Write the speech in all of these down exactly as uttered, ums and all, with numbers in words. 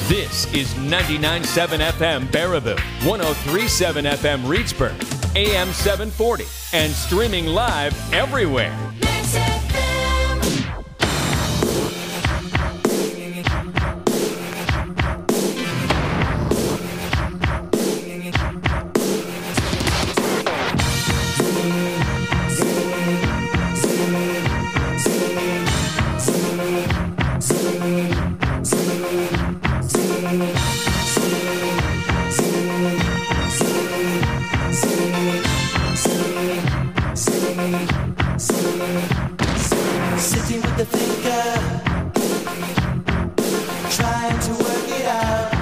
This is ninety-nine point seven F M Baraboo, one oh three point seven F M Reedsburg, A M seven forty, and streaming live everywhere. Sitting with the thinker, trying to work it out.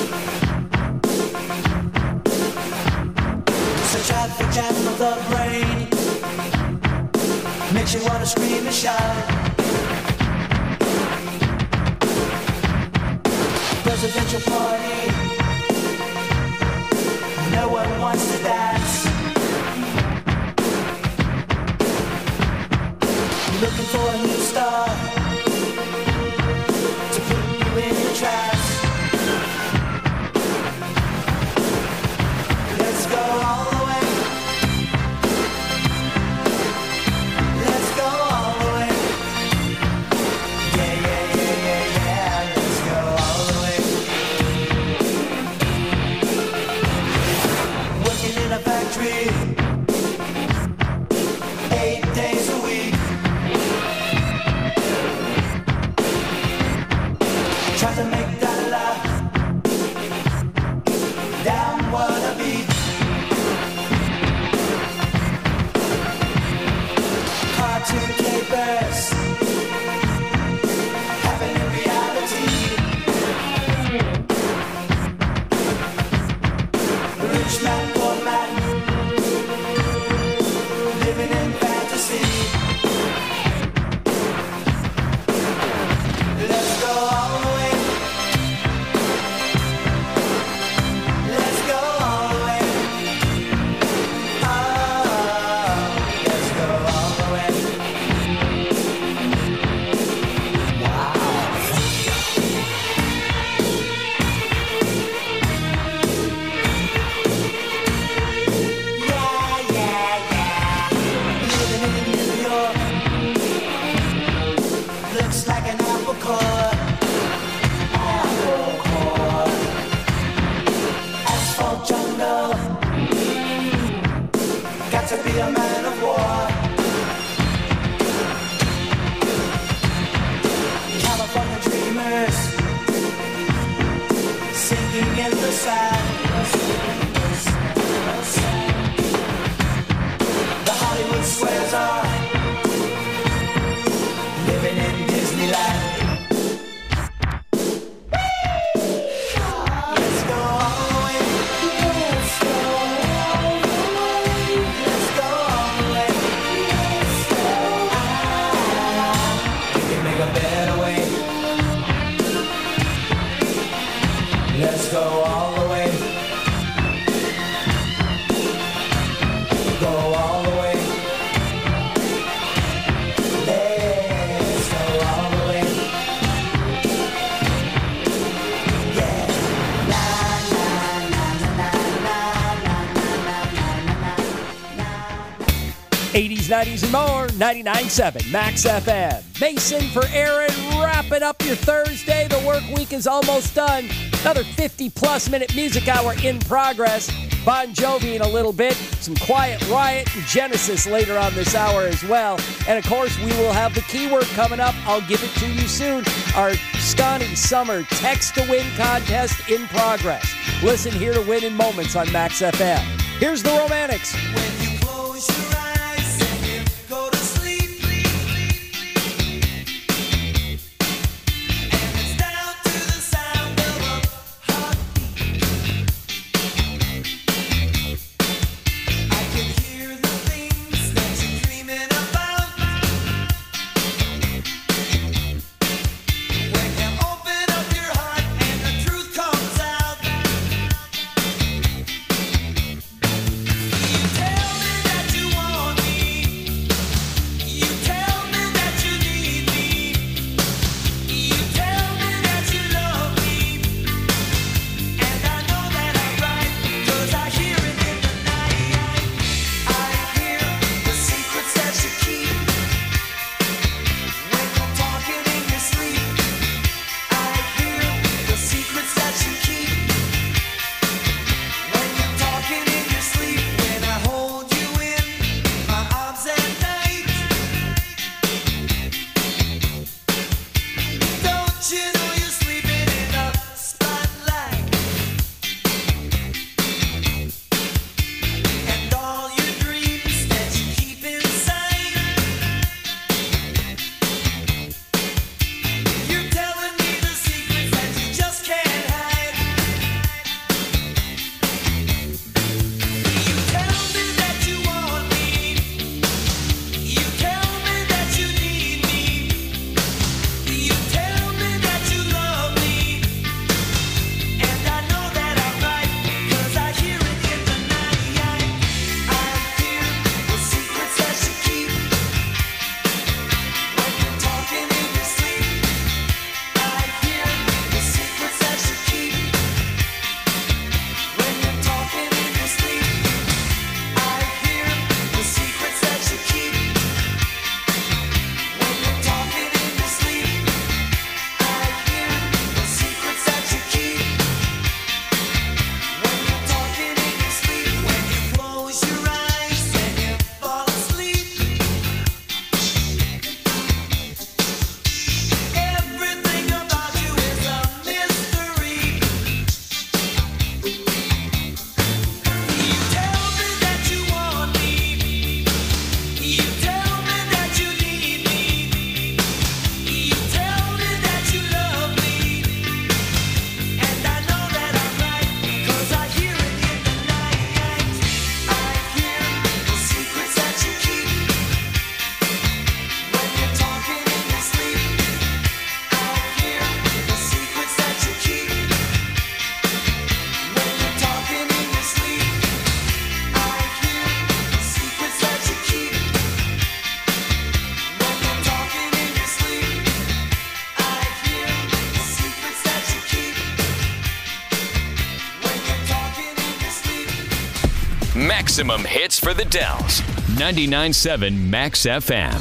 Such advocate of the brain makes you want to scream and shout. Presidential party, no one wants to dance. Looking for a new star to put you in the trance. Let's go all the way. Let's go all the way. Yeah, yeah, yeah, yeah, yeah. Let's go all the way. Working in a factory, eight days a week. Try to make that laugh down what a beat. Cartoon capers happen in reality. Rich man, poor man, living in fantasy. Let's go all the way. To be a man of war. California dreamers sinking in the sand. The Hollywood squares are living in Disneyland. Let's go all the way. Go all the way. Let's go all the way. Yeah. Na na na na na na na na na. eighties, nineties, and more. ninety-nine point seven Max F M. Mason for Aaron, wrapping up your Thursday. The work week is almost done. Another fifty-plus minute music hour in progress. Bon Jovi in a little bit. Some Quiet Riot and Genesis later on this hour as well. And, of course, we will have the keyword coming up. I'll give it to you soon. Our Scotty Summer Text to Win contest in progress. Listen here to win in moments on Max F M. Here's the Romantics. When you close your eyes and you go to sleep. You tell me that you want maximum hits for the Dells. ninety-nine point seven Max F M.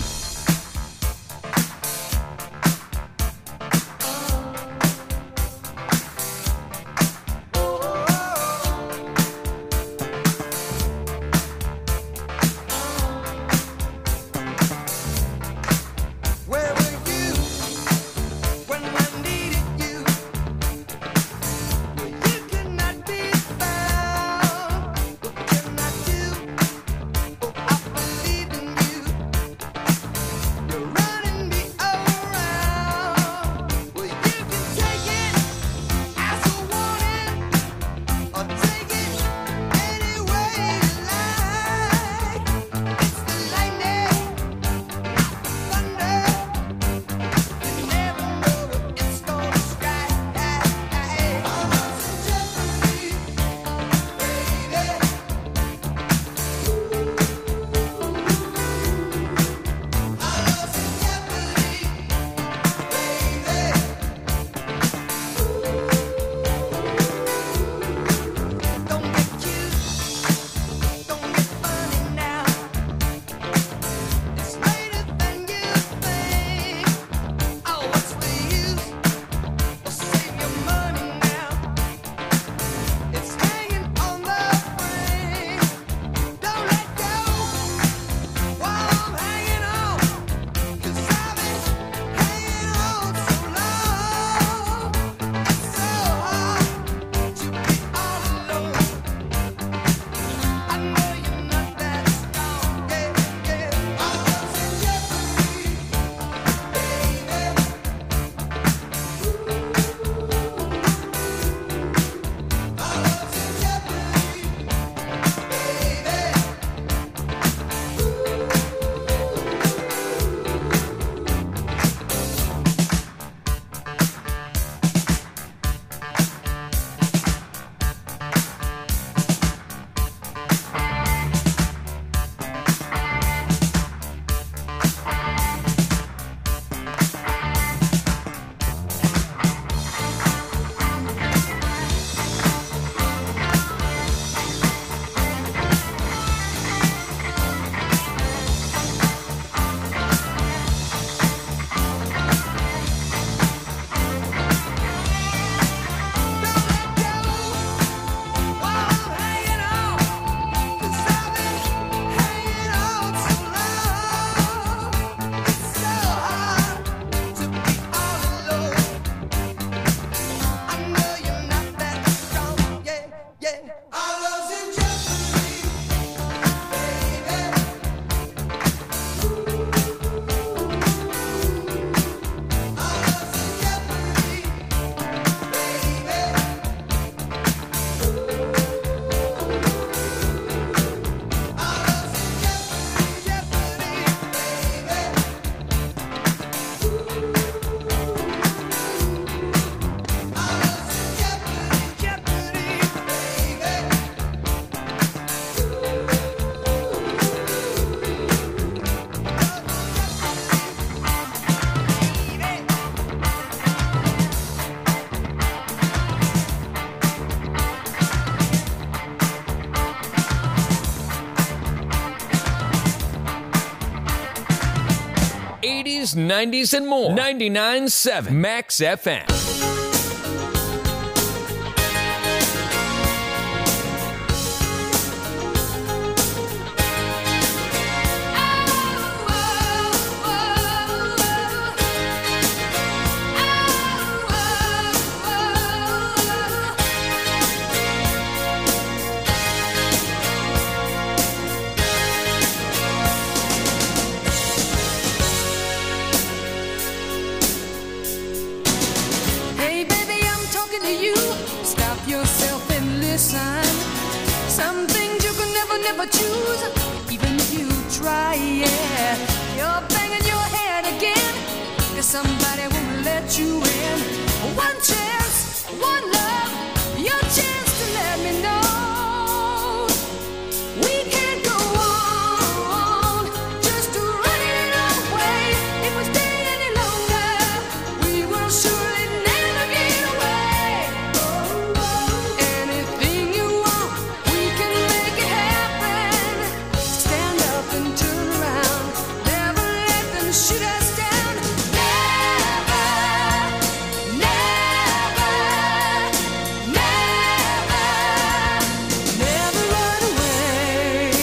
eighties, nineties, and more. ninety-nine point seven Max F M. Choose, even if you try, yeah. You're banging your head again, 'cause somebody won't let you in. One chance, one love, your chance to let me know we can't go on just running away. If we stay any longer, we will surely never get away. Anything you want, we can make it happen. them shoot us down. Never, never, never, never run away.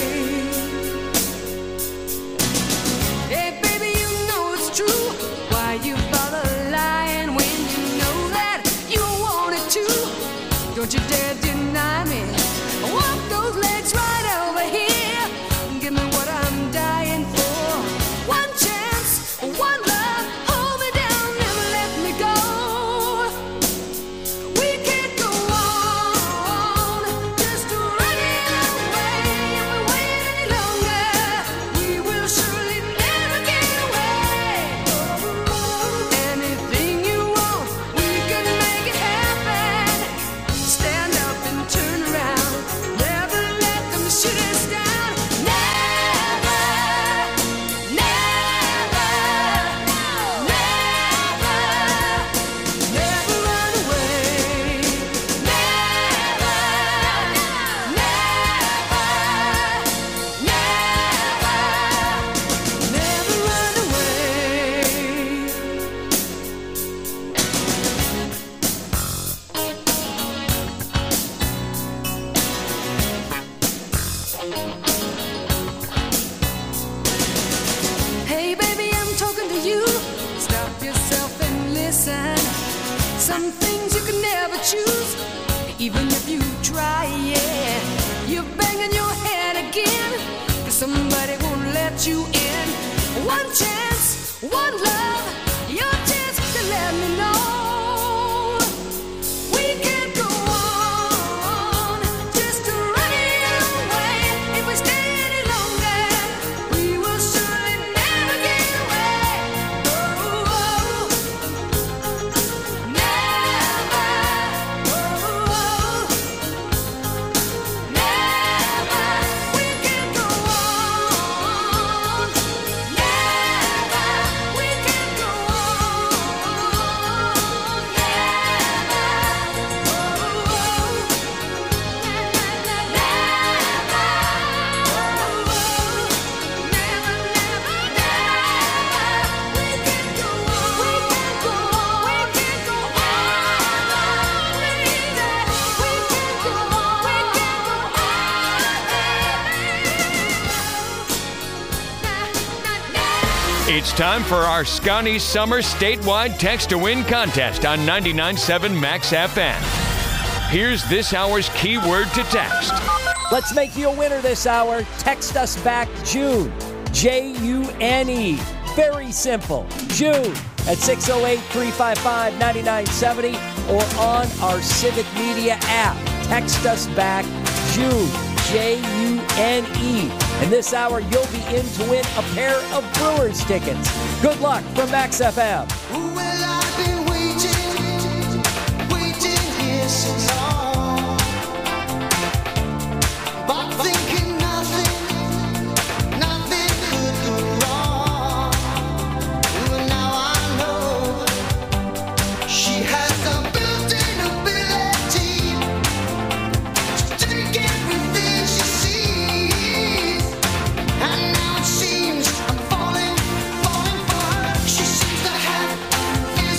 Hey, baby, you know it's true. Why you bother lying when you know that you wanted to? Don't you dare deny me. Walk those legs right over here. Give me what I'm dying for. One chance, one love. Hold me down, never let me go. We can't go on just running away. If we wait any longer, we will surely never get away. Anything you want, we can make it happen. Stand up and turn around. Never let them shoot us down. Never, never, never, never run away. Never, never, never, never run away. Hey, baby, I'm talking to you. Stop yourself and listen. Some things you can never choose, even if you try, yeah. You're banging your head again, 'cause somebody won't let you in. One chance, one love, your chance to let me know. We can't go on just running away. If we stay any longer, we will surely never get away. Oh, oh, never. Oh, oh, never. We can't go on. Never. We can't go on. It's time for our Scotty Summer statewide text to win contest on ninety-nine point seven Max F M. Here's this hour's keyword to text. Let's make you a winner this hour. Text us back June, J U N E. Very simple, June at six oh eight, three five five, nine nine seven oh or on our Civic Media app. Text us back June, J U N E. And this hour, you'll be in to win a pair of Brewers tickets. Good luck from Max F M. Well, I've been waiting, waiting here so long, but thinking nothing, nothing could go wrong. Well, now I know she has a built-in ability to take everything she sees, and now it seems I'm falling, falling for her. She seems to have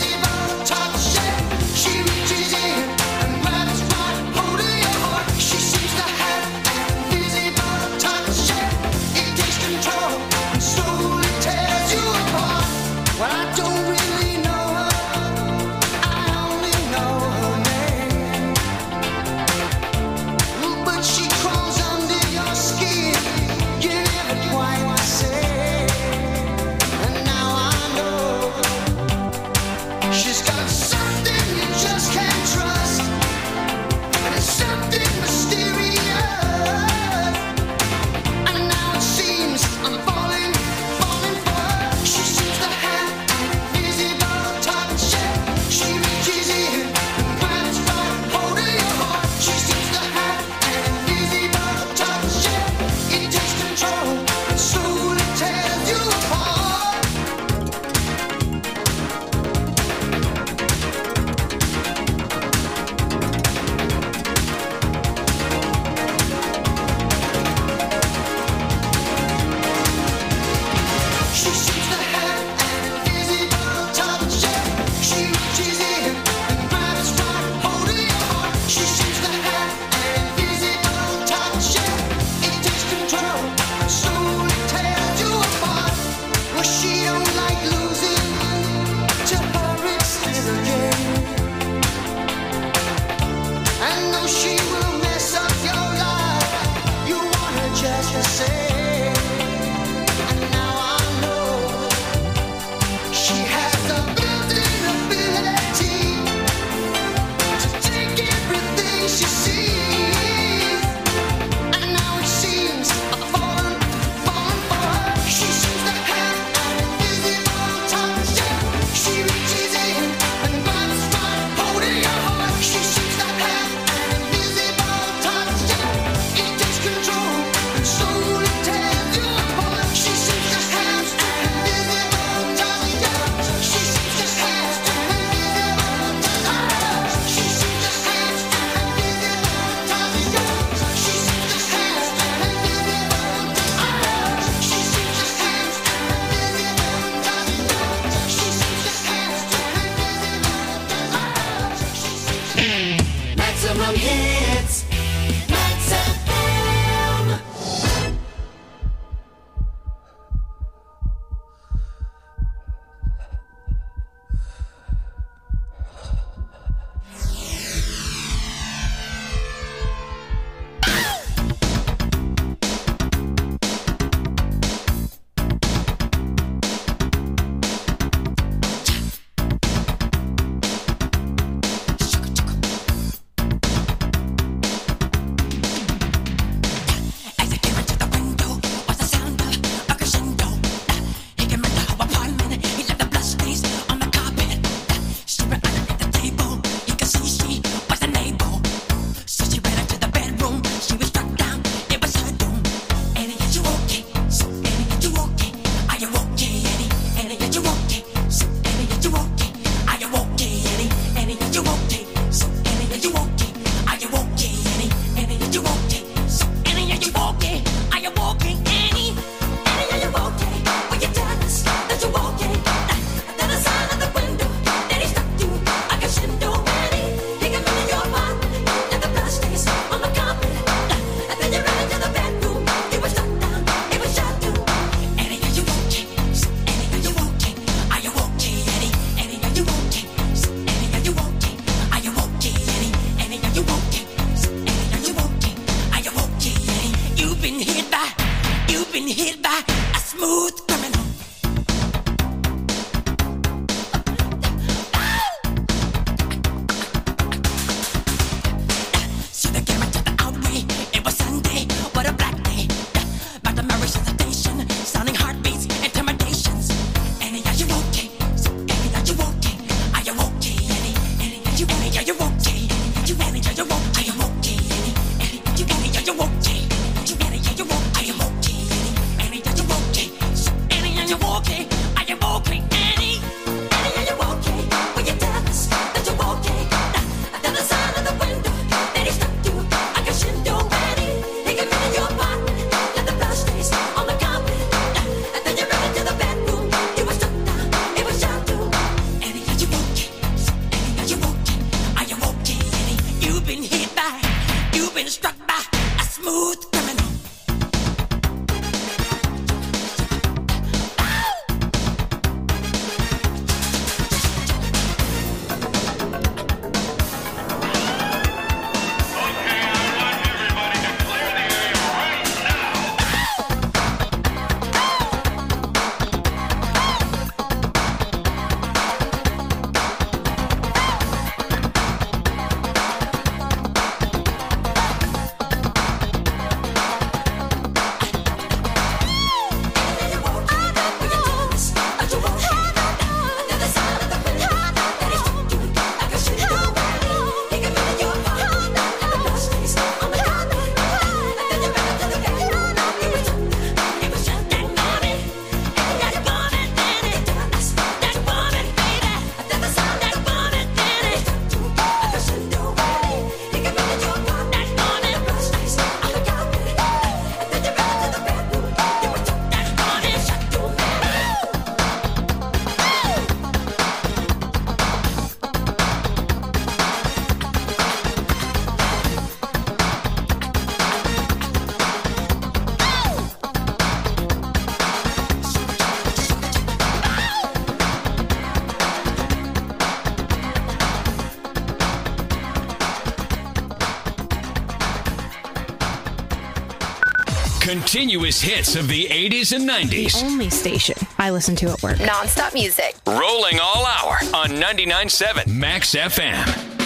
Continuous hits of the eighties and nineties. The only station I listen to at work. Non-stop music. Rolling all hour on ninety-nine point seven Max F M.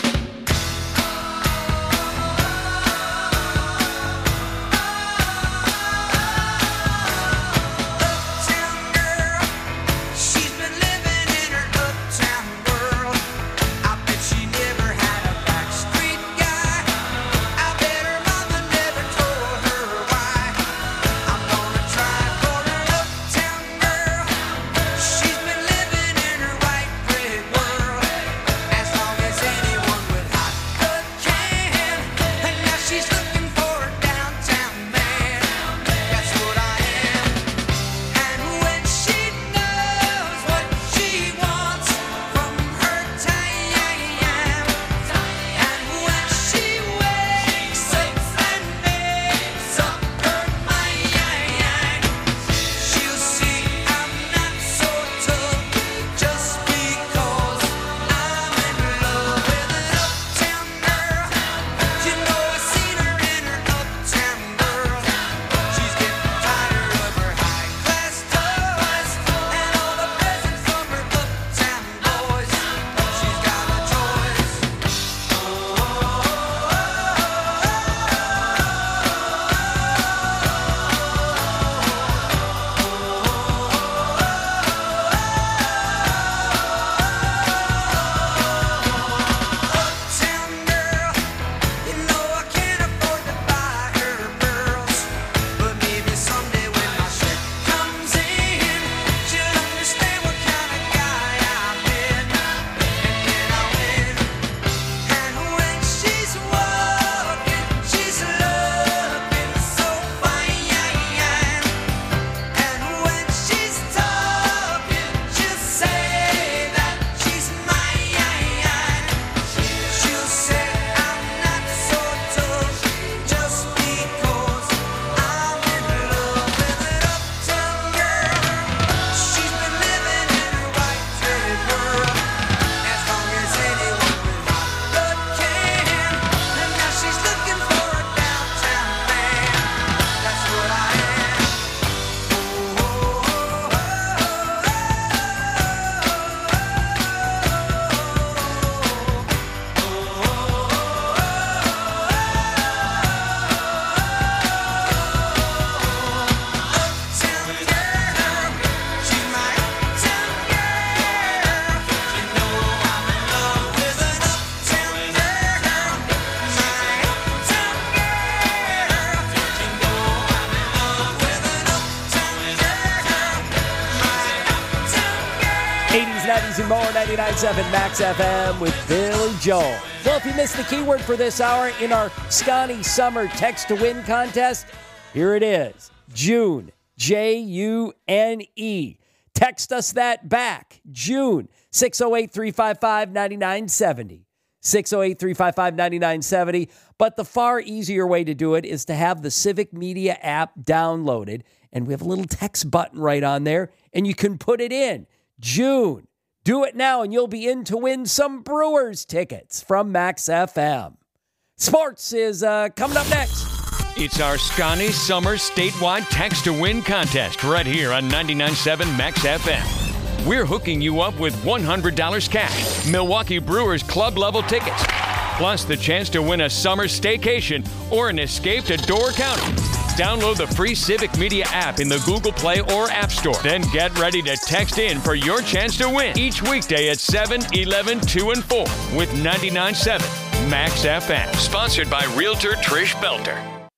nineties and more, ninety-nine point seven Max F M with Billy Joel. Well, if you missed the keyword for this hour in our Scotty Summer Text to Win contest, here it is. June. J U N E. Text us that back. June. six oh eight, three five five, nine nine seven oh. six oh eight, three five five, nine nine seven oh. But the far easier way to do it is to have the Civic Media app downloaded. And we have a little text button right on there. And you can put it in. June. Do it now and you'll be in to win some Brewers tickets from Max F M. Sports is uh, coming up next. It's our Scotty Summer Statewide Text to Win contest right here on ninety-nine point seven Max F M. We're hooking you up with one hundred dollars cash, Milwaukee Brewers club level tickets, plus the chance to win a summer staycation or an escape to Door County. Download the free Civic Media app in the Google Play or App Store. Then get ready to text in for your chance to win each weekday at seven, eleven, two, and four with ninety-nine point seven Max F M. Sponsored by Realtor Trish Belter.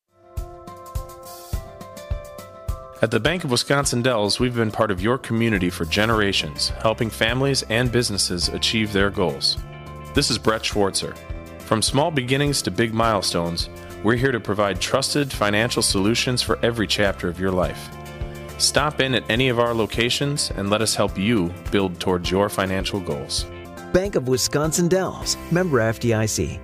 At the Bank of Wisconsin Dells, we've been part of your community for generations, helping families and businesses achieve their goals. This is Brett Schwartzer. From small beginnings to big milestones, we're here to provide trusted financial solutions for every chapter of your life. Stop in at any of our locations and let us help you build towards your financial goals. Bank of Wisconsin Dells, member F D I C.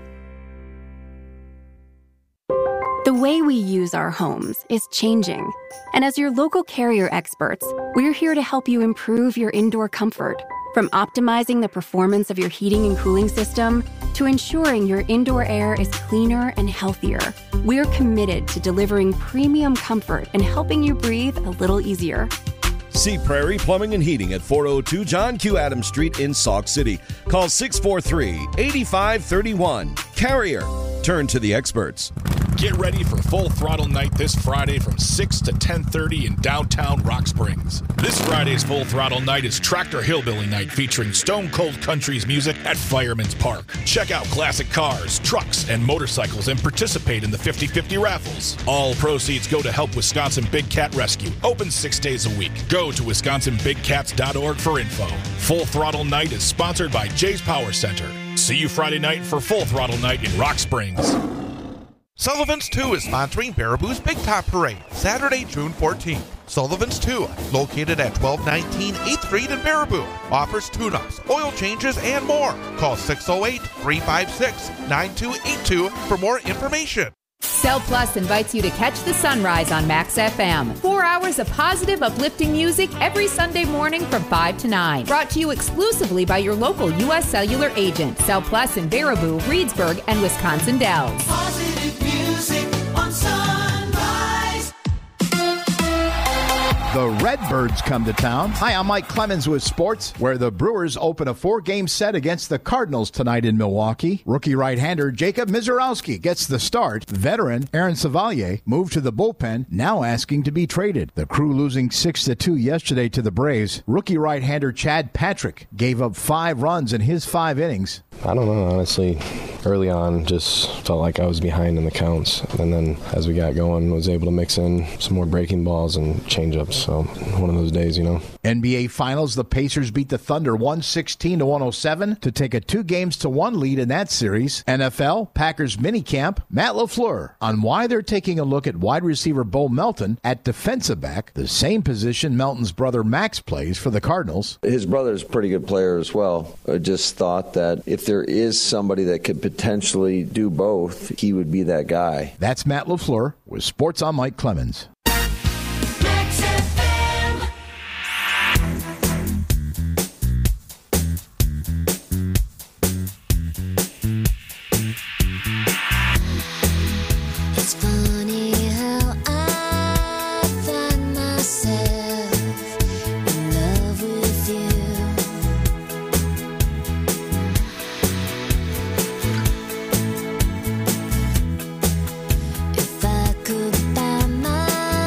The way we use our homes is changing. And as your local Carrier experts, we're here to help you improve your indoor comfort. From optimizing the performance of your heating and cooling system to ensuring your indoor air is cleaner and healthier. We're committed to delivering premium comfort and helping you breathe a little easier. See Prairie Plumbing and Heating at four oh two John Q. Adams Street in Sauk City. Call six four three, eight five three one. Carrier. Turn to the experts. Get ready for Full Throttle Night this Friday from six to ten thirty in downtown Rock Springs. This Friday's Full Throttle Night is Tractor Hillbilly Night featuring Stone Cold Country's music at Fireman's Park. Check out classic cars, trucks, and motorcycles and participate in the fifty fifty raffles. All proceeds go to help Wisconsin Big Cat Rescue, open six days a week. Go to wisconsin big cats dot org for info. Full Throttle Night is sponsored by Jay's Power Center. See you Friday night for Full Throttle Night in Rock Springs. Sullivan's two is sponsoring Baraboo's Big Top Parade, Saturday, June fourteenth. Sullivan's two, located at twelve nineteen eighth Street in Baraboo, offers tune-ups, oil changes, and more. Call six oh eight, three five six, nine two eight two for more information. Cell Plus invites you to catch the sunrise on Max F M. Four hours of positive, uplifting music every Sunday morning from five to nine. Brought to you exclusively by your local U S Cellular agent. Cell Plus in Baraboo, Reedsburg, and Wisconsin Dells. Positive music on Sunrise. The Redbirds come to town. Hi, I'm Mike Clemens with sports, where the Brewers open a four-game set against the Cardinals tonight in Milwaukee. Rookie right-hander Jacob Mizorowski gets the start. Veteran Aaron Savalier moved to the bullpen, now asking to be traded. The Crew losing six to two yesterday to the Braves. Rookie right-hander Chad Patrick gave up five runs in his five innings. I don't know, honestly. Early on, just felt like I was behind in the counts. And then as we got going, was able to mix in some more breaking balls and change-ups. So one of those days, you know. N B A Finals, the Pacers beat the Thunder one sixteen to one oh seven to take a two games to one lead in that series. N F L, Packers minicamp, Matt LaFleur on why they're taking a look at wide receiver Bo Melton at defensive back, the same position Melton's brother Max plays for the Cardinals. His brother's a pretty good player as well. I just thought that if there is somebody that could potentially do both, he would be that guy. That's Matt LaFleur with Sports on Mike Clemens. It's funny how I find myself in love with you. If I could buy my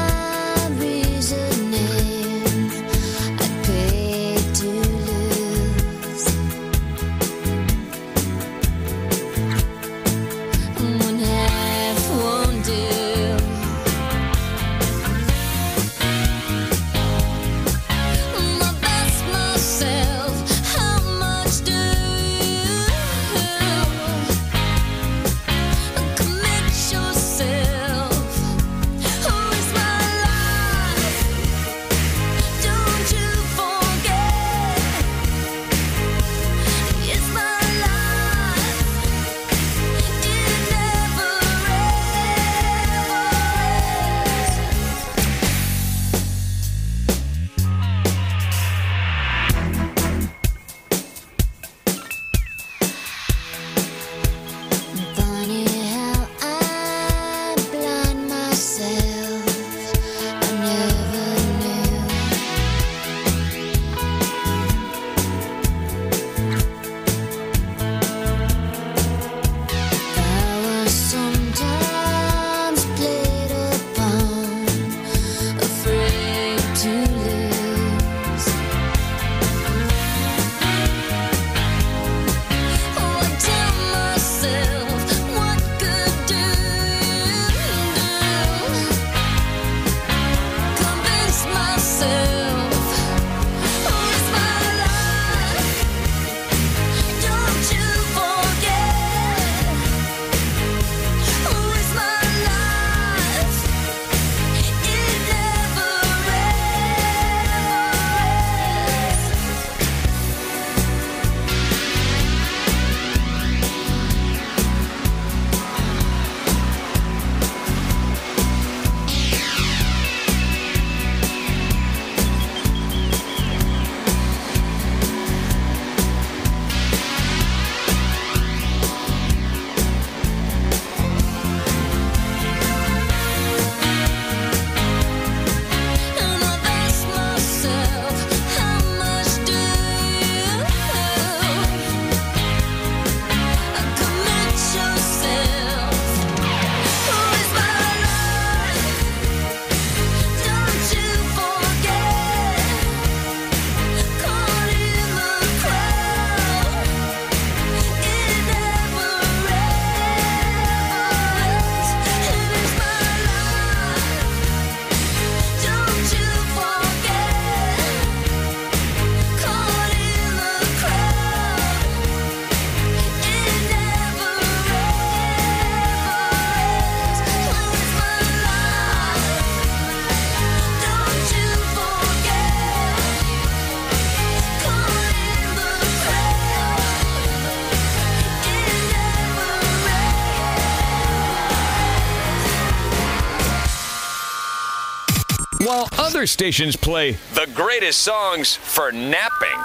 while other stations play the greatest songs for napping.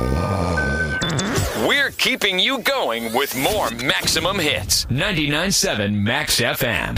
We're keeping you going with more Maximum Hits. ninety-nine point seven Max F M.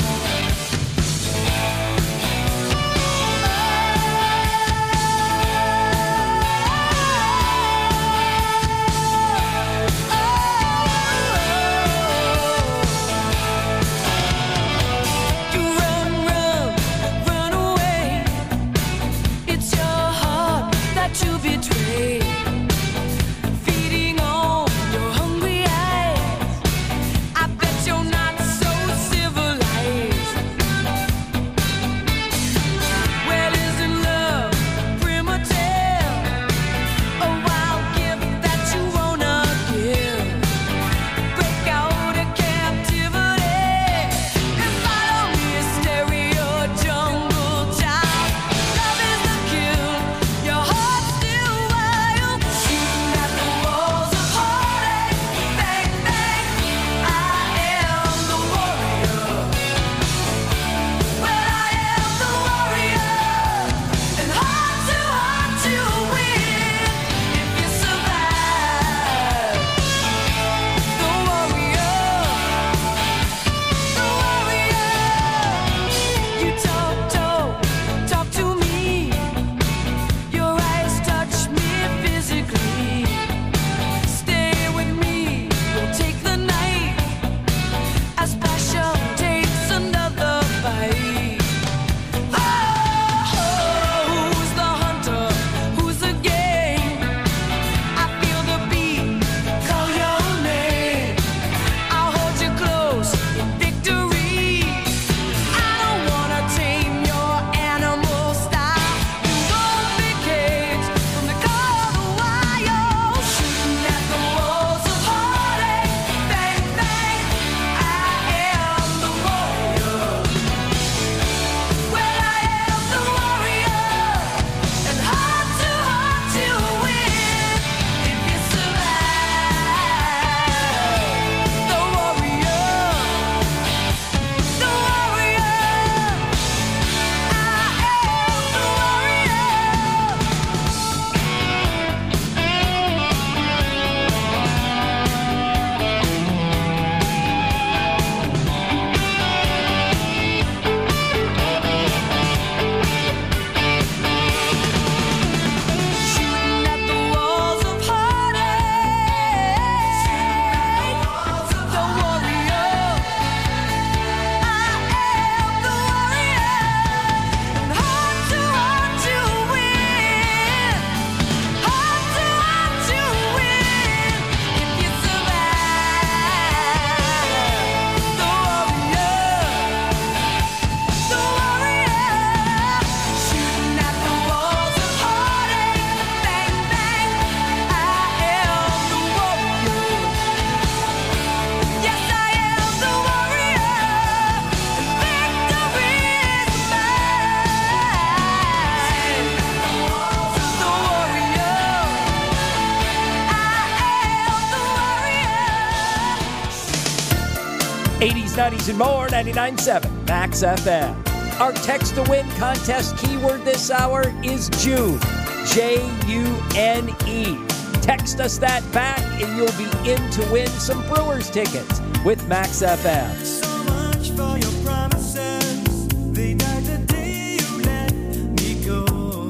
eighties, nineties, and more, ninety-nine point seven Max F M. Our Text to Win contest keyword this hour is June. J U N E. Text us that back and you'll be in to win some Brewers tickets with Max F M. So much for your promises. They died the day you let me go.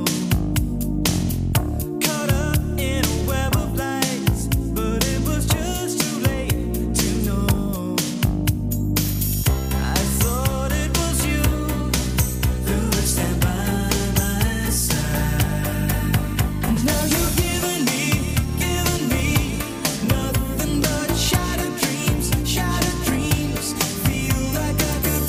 Caught up in a web of lights, but it was just too late to know. I thought it was you who would stand by my side. Now you've given me, given me nothing but shattered dreams, shattered dreams. Feel like I could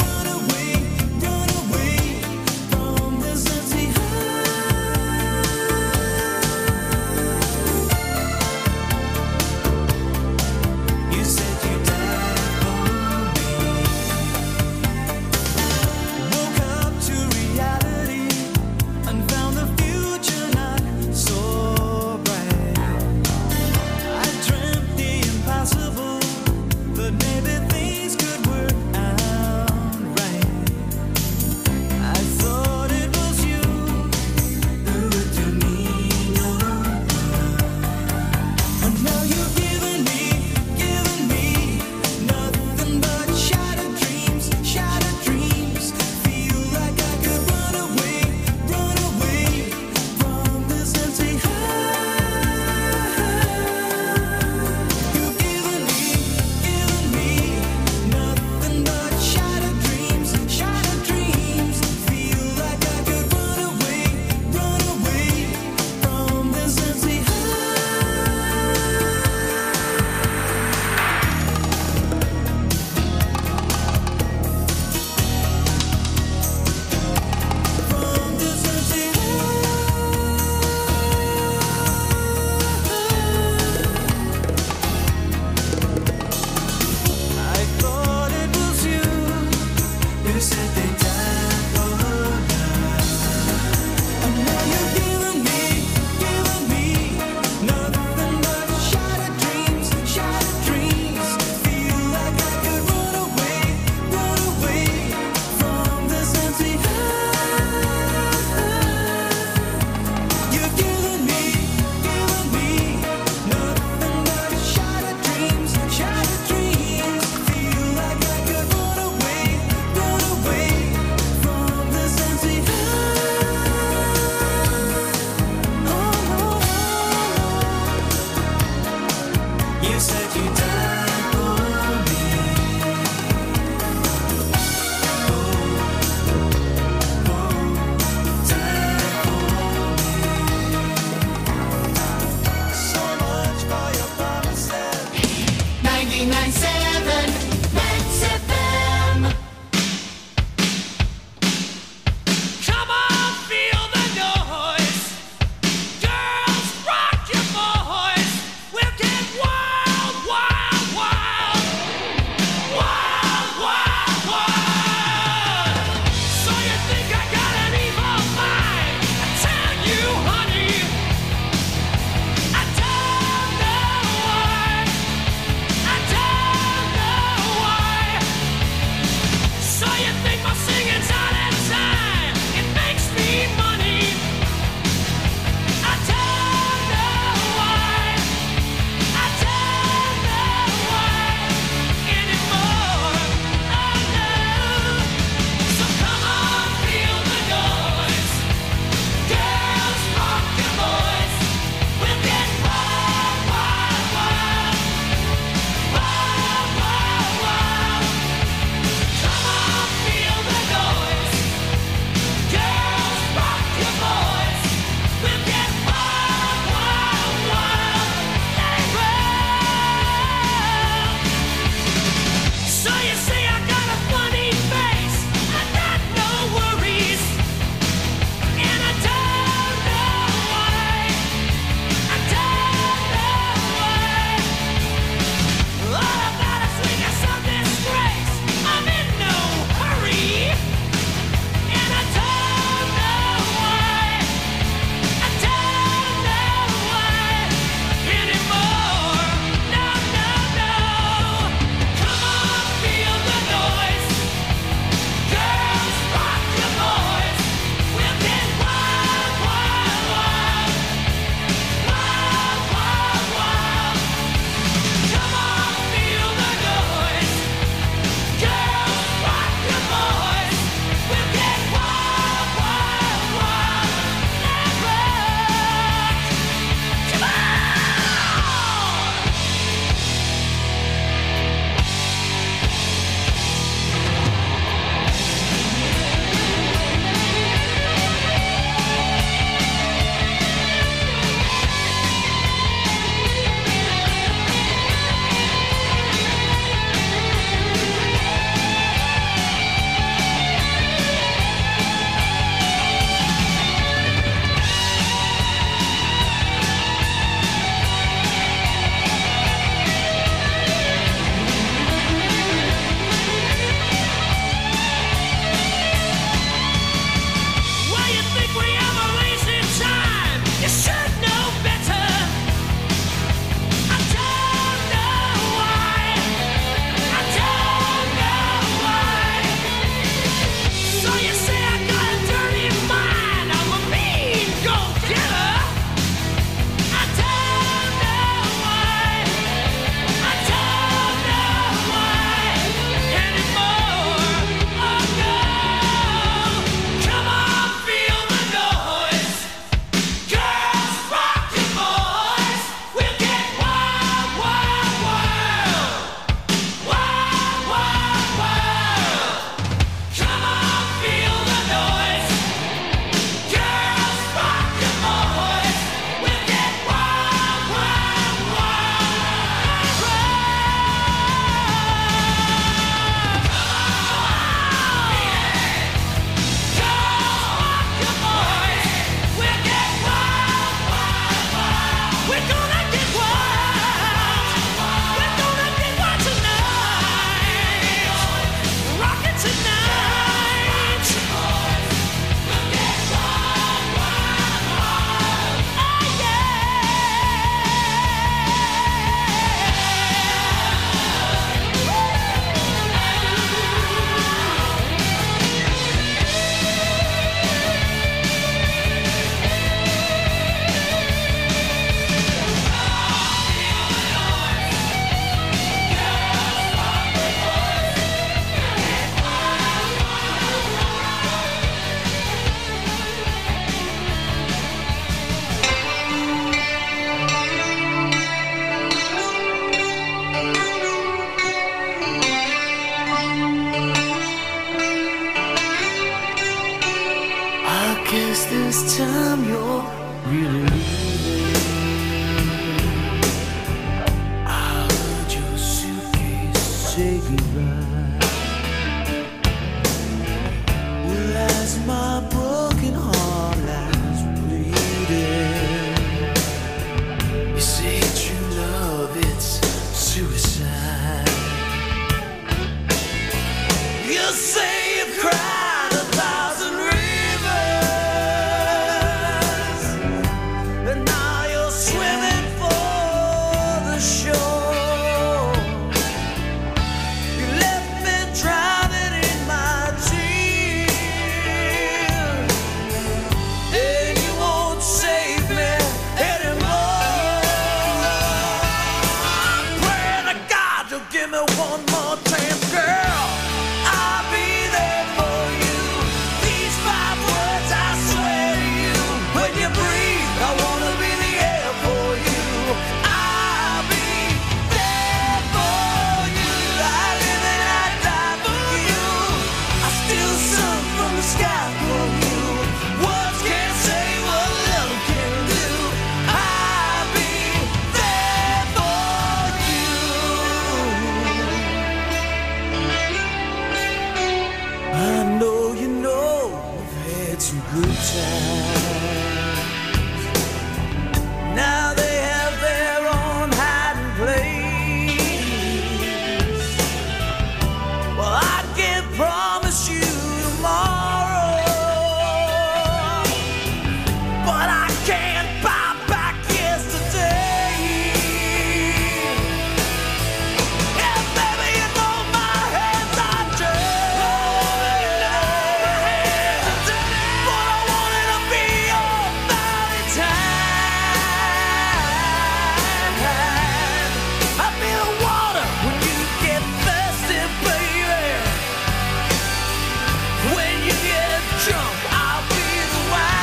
You said you died for me. Oh, oh, died for me. So much for your promises. ninety-nine point seven Max F M. Come on, feel the noise. Girls, rock your boys. We'll get wild, wild one more chance, girl. I'll be there for you. These five words I swear to you. When you breathe, I wanna be the air for you. I'll be there for you. I live and I die for you. I steal the sun from the sky for you. Words can't say what love can do. I'll be there for you. I know you know we've had some good times. Now they have their own hiding place. Well, I can't promise you tomorrow, but I can't buy back yesterday. Yeah, baby, you know my hands are dirty. But I wanted to be your Valentine. I'll be the water when you get thirsty, baby. When you get drunk, I'll be the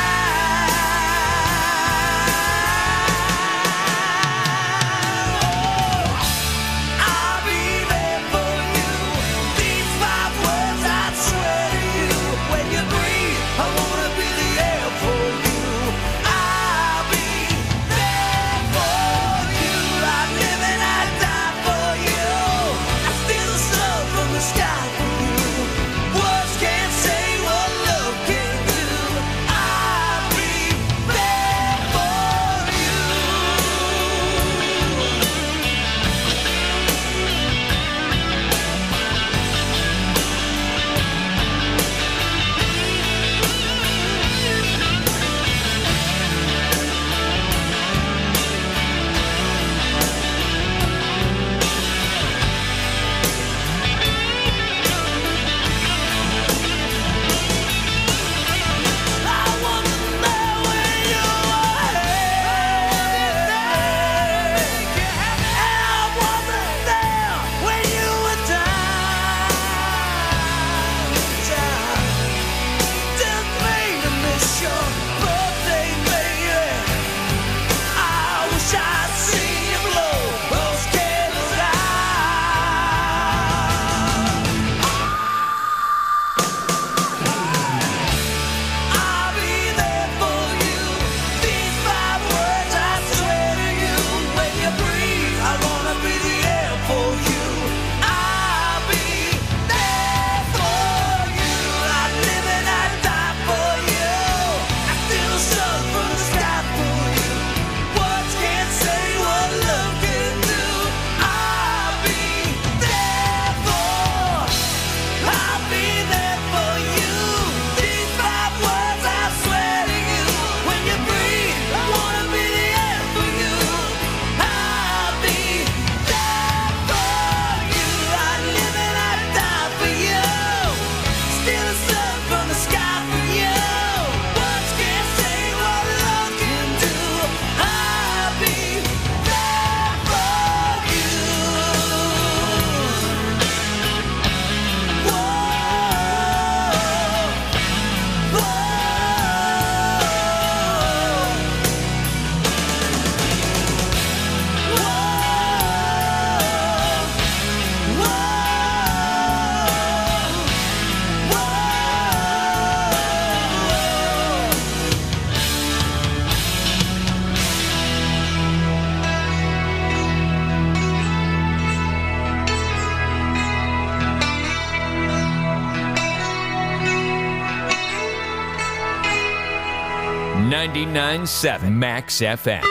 wine. I'll be there for you. These five words I swear to you. When you breathe, I wanna be the air for you. I'll be there for you. I live and I die for you. I steal the sun from the sky for you. Words can't say what love can do. I'll be there for you. I wasn't there when you were here, and I wasn't there when you were down. Didn't mean to miss your birthday, baby. I wish I'd seen you blow those candles out. I'll be there for you. These five words I swear to you. When you breathe, I wanna be the air for you. I'll be there for you. I live and I die for you. I steal the sun from the sky for you. Words can't say what love can do. I'll be there for. I'll be there for you. These five words I swear to you. When you breathe, I wanna be the air for you. I'll be there for you. I live and I die for you. Steal the sun from the sky for you. Words can't say what love can do. I'll be there for you. ninety-nine point seven Max F M.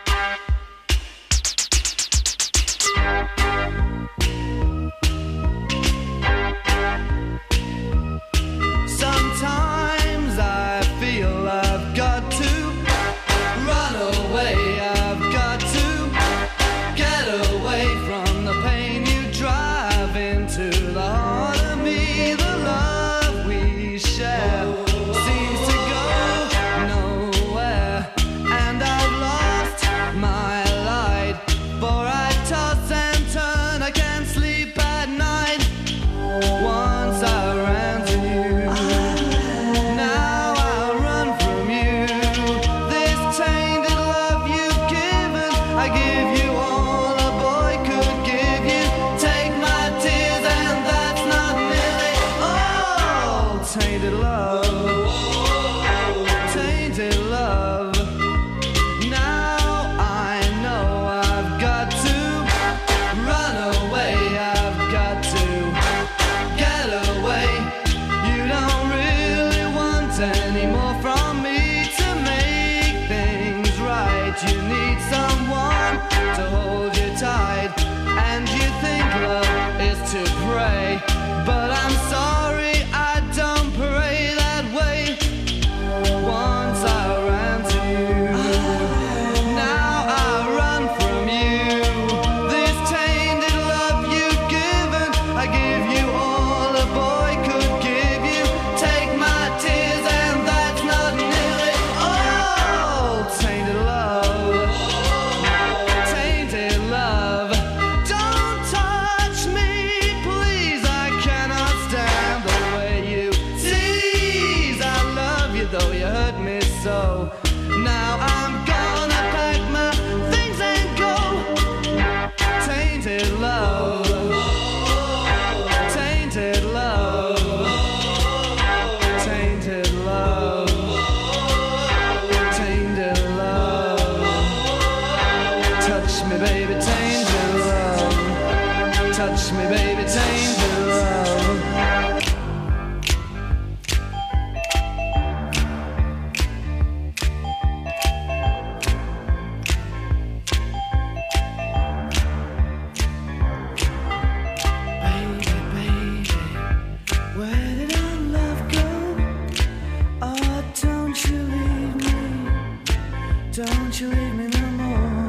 Sometimes I feel I've got to run away. I've got to get away from the pain you drive into the heart of me. The love we share seems to go nowhere, and I've lost touch me, baby, tame the love. Baby, baby, where did our love go? Oh, don't you leave me, don't you leave me no more.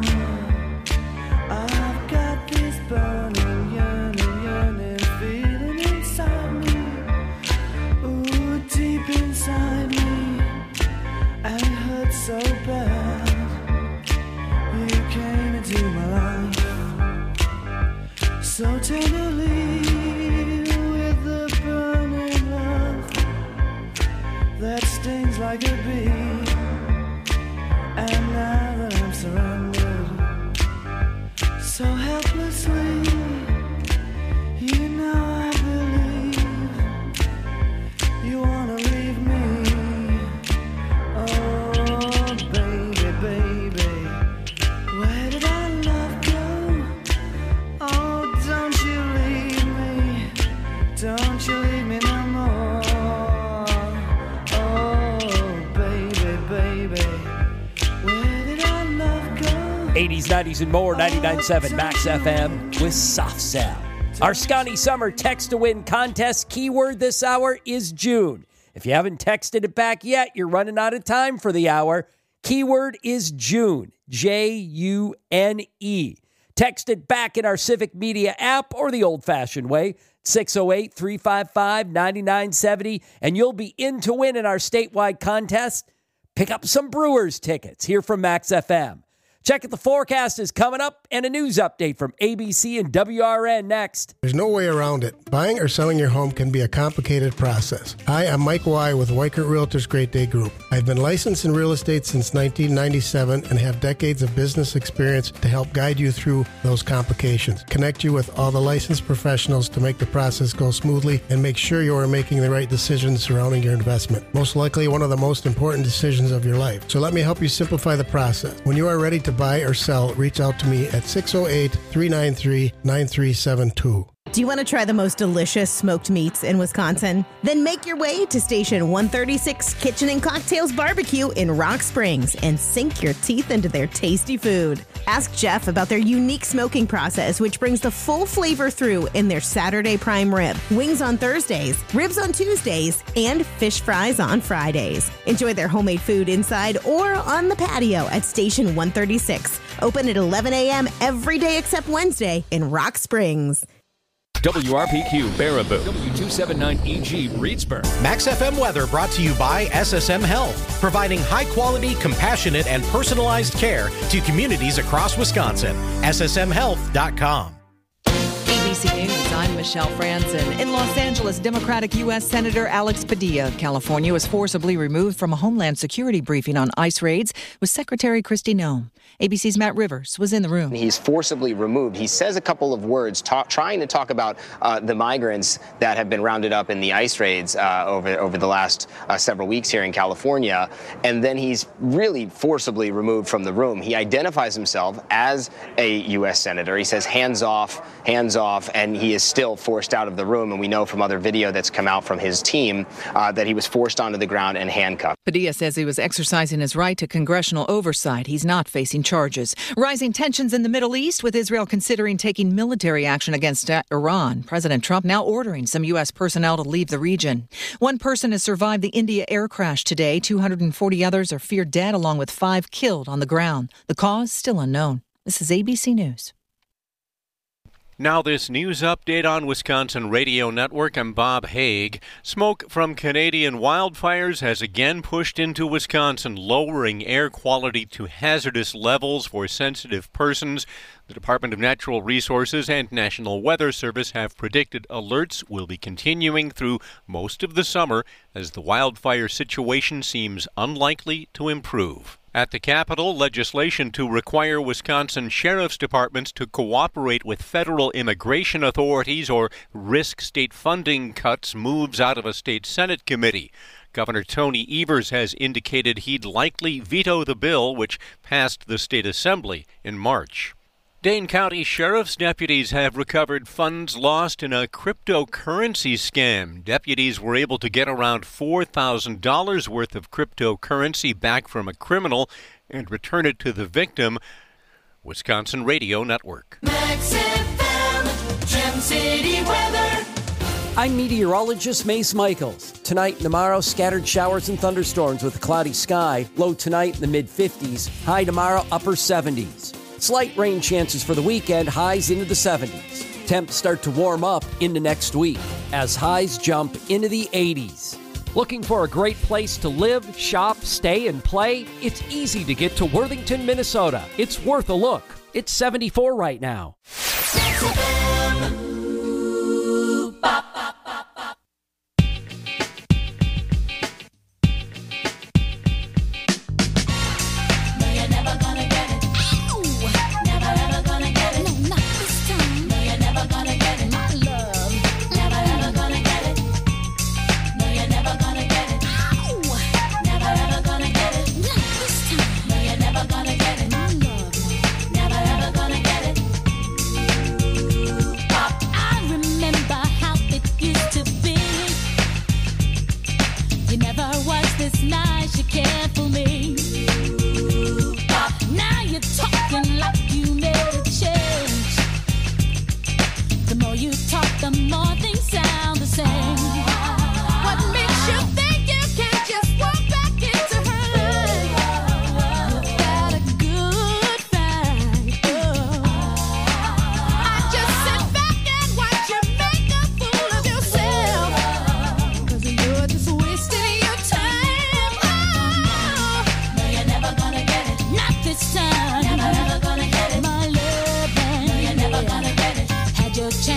I've got this burning, yearning, yearning feeling inside me, ooh, deep inside me, and it hurts so bad. You came into my life so tenderly with the burning love that stings like a bee. And now that I'm surrounded so helplessly, you know I believe you wanna leave me. Oh, baby, baby, where did our love go? Oh, don't you leave me, don't you leave me no more. Oh, baby, baby, where did our love go? eighties, nineties, and more, ninety-nine point seven Max F M with Soft Cell. Our Scotty Summer Text to Win contest keyword this hour is June. If you haven't texted it back yet, you're running out of time for the hour. Keyword is June, J U N E. Text it back in our Civic Media app or the old-fashioned way, six oh eight, three five five, nine nine seven oh, and you'll be in to win in our statewide contest. Pick up some Brewers tickets here from Max F M. Check if the forecast is coming up and a news update from A B C and W R N next. There's no way around it. Buying or selling your home can be a complicated process. Hi, I'm Mike Y with Weichert Realtors Great Day Group. I've been licensed in real estate since nineteen ninety-seven and have decades of business experience to help guide you through those complications. Connect you with all the licensed professionals to make the process go smoothly and make sure you are making the right decisions surrounding your investment. Most likely one of the most important decisions of your life. So let me help you simplify the process. When you are ready to buy or sell, reach out to me at six oh eight, three nine three, nine three seven two. Do you want to try the most delicious smoked meats in Wisconsin? Then make your way to Station one thirty-six Kitchen and Cocktails Barbecue in Rock Springs and sink your teeth into their tasty food. Ask Jeff about their unique smoking process, which brings the full flavor through in their Saturday prime rib, wings on Thursdays, ribs on Tuesdays, and fish fries on Fridays. Enjoy their homemade food inside or on the patio at Station one thirty-six. Open at eleven a.m. every day except Wednesday in Rock Springs. W R P Q Baraboo, W two seventy-nine E G Reedsburg. Max F M weather brought to you by S S M Health, providing high-quality, compassionate, and personalized care to communities across Wisconsin. S S M health dot com. A B C News, I'm Michelle Franzen. In Los Angeles, Democratic U S Senator Alex Padilla of California was forcibly removed from a Homeland Security briefing on ICE raids with Secretary Kristi Noem. A B C's Matt Rivers was in the room. He's forcibly removed. He says a couple of words talk, trying to talk about uh, the migrants that have been rounded up in the ICE raids uh, over, over the last uh, several weeks here in California. And then he's really forcibly removed from the room. He identifies himself as a U S Senator. He says hands off, hands off, and he is still forced out of the room. And we know from other video that's come out from his team uh, that he was forced onto the ground and handcuffed. Padilla says he was exercising his right to congressional oversight. He's not facing charges. Rising tensions in the Middle East, with Israel considering taking military action against Iran. President Trump now ordering some U S personnel to leave the region. One person has survived the India air crash today. two hundred forty others are feared dead, along with five killed on the ground. The cause still unknown. This is A B C News. Now this news update on Wisconsin Radio Network. I'm Bob Haig. Smoke from Canadian wildfires has again pushed into Wisconsin, lowering air quality to hazardous levels for sensitive persons. The Department of Natural Resources and National Weather Service have predicted alerts will be continuing through most of the summer as the wildfire situation seems unlikely to improve. At the Capitol, legislation to require Wisconsin sheriff's departments to cooperate with federal immigration authorities or risk state funding cuts moves out of a state Senate committee. Governor Tony Evers has indicated he'd likely veto the bill, which passed the state assembly in March. Dane County Sheriff's deputies have recovered funds lost in a cryptocurrency scam. Deputies were able to get around four thousand dollars worth of cryptocurrency back from a criminal and return it to the victim. Wisconsin Radio Network. Max F M, Gem City weather. I'm meteorologist Mace Michaels. Tonight and tomorrow, scattered showers and thunderstorms with a cloudy sky. Low tonight in the mid fifties. High tomorrow, upper seventies. Slight rain chances for the weekend, highs into the seventies. Temps start to warm up into next week as highs jump into the eighties. Looking for a great place to live, shop, stay, and play? It's easy to get to Worthington, Minnesota. It's worth a look. It's seventy-four right now. Your chance.